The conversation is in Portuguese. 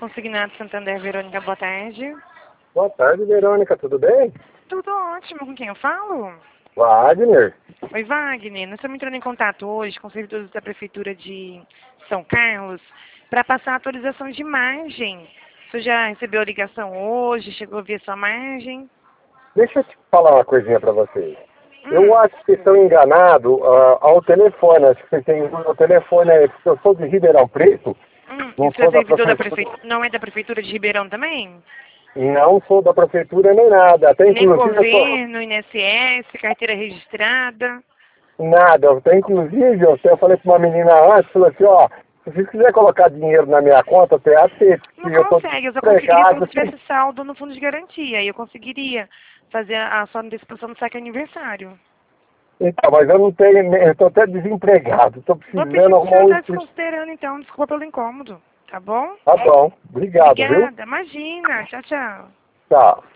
Consignado Santander, Verônica, boa tarde. Boa tarde, Verônica, tudo bem? Tudo ótimo, com quem eu falo? Wagner. Oi, Wagner, nós estamos entrando em contato hoje com servidores da Prefeitura de São Carlos para passar atualização de margem. Você já recebeu a ligação hoje, chegou a ver sua margem? Deixa eu te falar uma coisinha para vocês. Eu acho que vocês estão enganados ao telefone. Acho que vocês têm o telefone aí, porque eu sou de Ribeirão Preto. Não Você é sou da servidor da prefeitura. Prefeitura? Não é da Prefeitura de Ribeirão também? Não sou da prefeitura nem nada. Até Nem inclusive eu sou... governo, INSS, carteira registrada? Nada. Até inclusive eu falei para uma menina antes, falou assim, ó, se você quiser colocar dinheiro na minha conta, até aceito. Não consegue, eu só conseguiria se você tivesse saldo no fundo de garantia. E eu conseguiria fazer a sua antecipação do saque aniversário. Então, mas eu não tenho, eu estou até desempregado. Estou Vou precisando pedir para o senhor arrumar estar um... desconsiderando, então. Desculpa pelo incômodo, tá bom? Tá bom. Obrigado, viu? Obrigada, imagina. Tchau, tchau. Tchau.